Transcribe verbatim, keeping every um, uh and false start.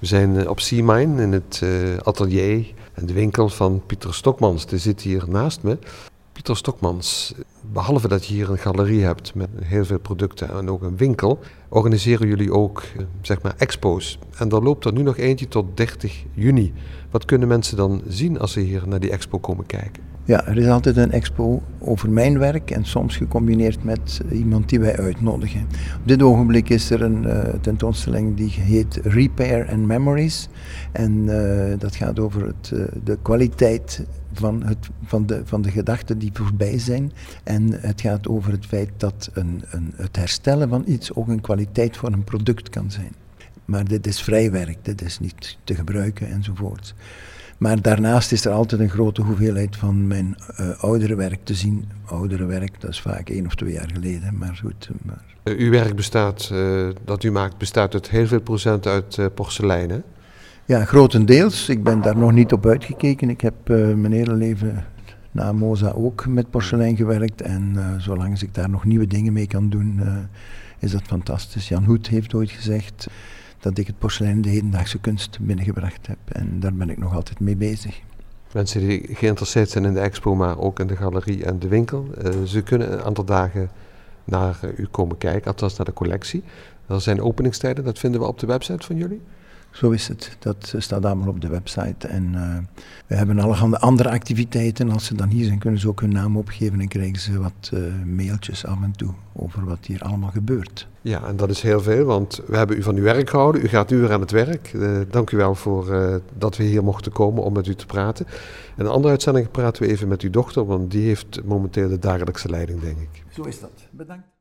We zijn op Seamine in het uh, atelier en de winkel van Pieter Stokmans. Die zit hier naast me. Pieter Stokmans, behalve dat je hier een galerie hebt met heel veel producten en ook een winkel, organiseren jullie ook zeg maar expo's. En daar loopt er nu nog eentje tot dertig juni. Wat kunnen mensen dan zien als ze hier naar die expo komen kijken? Ja, er is altijd een expo over mijn werk en soms gecombineerd met iemand die wij uitnodigen. Op dit ogenblik is er een uh, tentoonstelling die heet Repair and Memories. En uh, dat gaat over het, uh, de kwaliteit van, het, van, de, van de gedachten die voorbij zijn. En het gaat over het feit dat een, een, het herstellen van iets ook een kwaliteit voor een product kan zijn. Maar dit is vrij werk, dit is niet te gebruiken enzovoort. Maar daarnaast is er altijd een grote hoeveelheid van mijn uh, oudere werk te zien. Oudere werk, dat is vaak één of twee jaar geleden, maar goed. Maar... Uh, uw werk bestaat, uh, dat u maakt, bestaat uit heel veel procent uit uh, porselein, hè? Ja, grotendeels. Ik ben daar nog niet op uitgekeken. Ik heb uh, mijn hele leven na Moza ook met porselein gewerkt. En uh, zolang ik daar nog nieuwe dingen mee kan doen, uh, is dat fantastisch. Jan Hoed heeft ooit gezegd dat ik het porselein in de hedendaagse kunst binnengebracht heb. En daar ben ik nog altijd mee bezig. Mensen die geïnteresseerd zijn in de expo, maar ook in de galerie en de winkel, uh, ze kunnen een aantal dagen naar uh, u komen kijken, althans naar de collectie. Er zijn openingstijden, dat vinden we op de website van jullie? Zo is het. Dat staat allemaal op de website. En uh, we hebben allerhande andere activiteiten. Als ze dan hier zijn, kunnen ze ook hun naam opgeven en krijgen ze wat uh, mailtjes af en toe over wat hier allemaal gebeurt. Ja, en dat is heel veel, want we hebben u van uw werk gehouden. U gaat nu weer aan het werk. Uh, dank u wel voor uh, dat we hier mochten komen om met u te praten. In een andere uitzending praten we even met uw dochter, want die heeft momenteel de dagelijkse leiding, denk ik. Zo is dat. Bedankt.